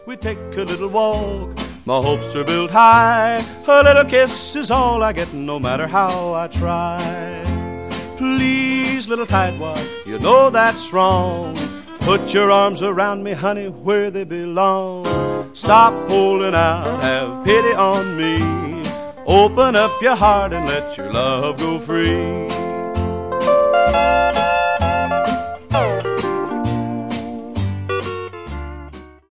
we take a little walk. My hopes are built high, a little kiss is all I get, no matter how I try. Please, little tightwad, you know that's wrong. Put your arms around me, honey, where they belong. Stop holding out, have pity on me. Open up your heart and let your love go free.